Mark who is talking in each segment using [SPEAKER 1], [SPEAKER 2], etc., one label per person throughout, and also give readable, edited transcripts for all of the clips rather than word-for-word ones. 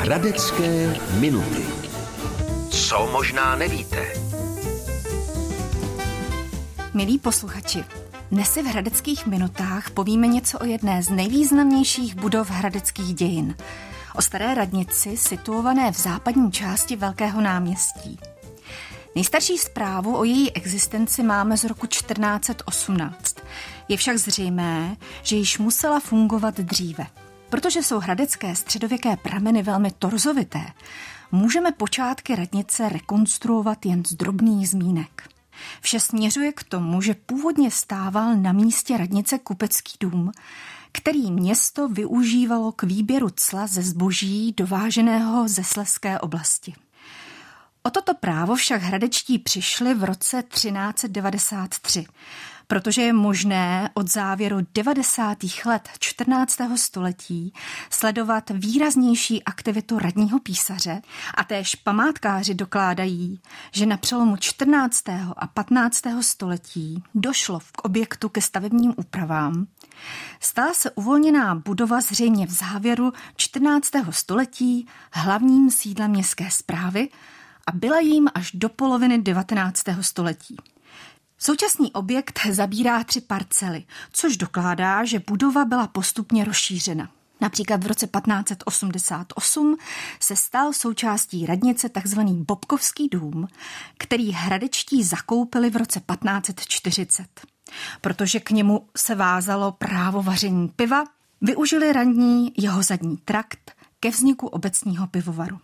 [SPEAKER 1] Hradecké minuty. Co možná nevíte?
[SPEAKER 2] Milí posluchači, dnes si v Hradeckých minutách povíme něco o jedné z nejvýznamnějších budov hradeckých dějin. O staré radnici situované v západní části Velkého náměstí. Nejstarší zprávu o její existenci máme z roku 1418. Je však zřejmé, že již musela fungovat dříve. Protože jsou hradecké středověké prameny velmi torzovité, můžeme počátky radnice rekonstruovat jen z drobných zmínek. Vše směřuje k tomu, že původně stával na místě radnice kupecký dům, který město využívalo k výběru cla ze zboží dováženého ze Slezské oblasti. O toto právo však hradečtí přišli v roce 1393, protože je možné od závěru 90. let 14. století sledovat výraznější aktivitu radního písaře a též památkáři dokládají, že na přelomu 14. a 15. století došlo k objektu ke stavebním úpravám. Stala se uvolněná budova zřejmě v závěru 14. století hlavním sídlem městské správy a byla jím až do poloviny 19. století. Současný objekt zabírá 3 parcely, což dokládá, že budova byla postupně rozšířena. Například v roce 1588 se stal součástí radnice tzv. Bobkovský dům, který hradečtí zakoupili v roce 1540. Protože k němu se vázalo právo vaření piva, využili radní jeho zadní trakt ke vzniku obecního pivovaru.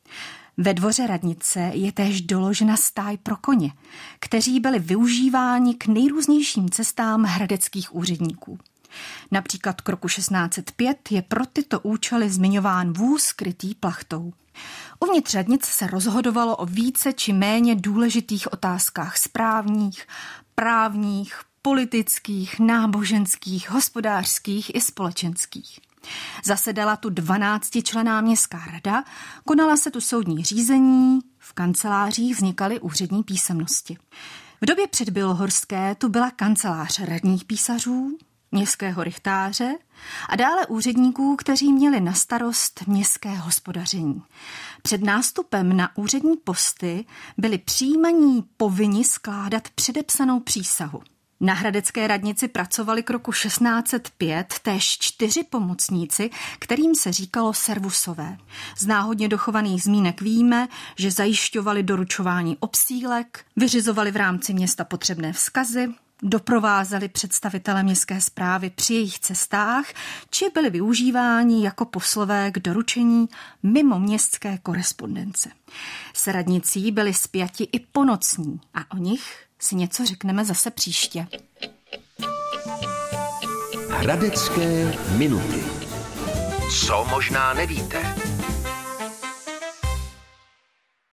[SPEAKER 2] Ve dvoře radnice je též doložena stáj pro koně, kteří byli využíváni k nejrůznějším cestám hradeckých úředníků. Například k roku 1605 je pro tyto účely zmiňován vůz krytý plachtou. Uvnitř radnice se rozhodovalo o více či méně důležitých otázkách správních, právních, politických, náboženských, hospodářských i společenských. Zasedala tu 12členná městská rada, konala se tu soudní řízení, v kancelářích vznikaly úřední písemnosti. V době předbělohorské tu byla kancelář radních písařů, městského rychtáře a dále úředníků, kteří měli na starost městské hospodaření. Před nástupem na úřední posty byli přijímaní povinni skládat předepsanou přísahu. Na hradecké radnici pracovali k roku 1605 též 4 pomocníci, kterým se říkalo servusové. Z náhodně dochovaných zmínek víme, že zajišťovali doručování obsílek, vyřizovali v rámci města potřebné vzkazy, doprovázeli představitele městské správy při jejich cestách, či byli využíváni jako poslové k doručení mimo městské korespondence. S radnicí byli spjati i ponocní a o nich si něco řekneme zase příště.
[SPEAKER 1] Hradecké minuty. Co možná nevíte?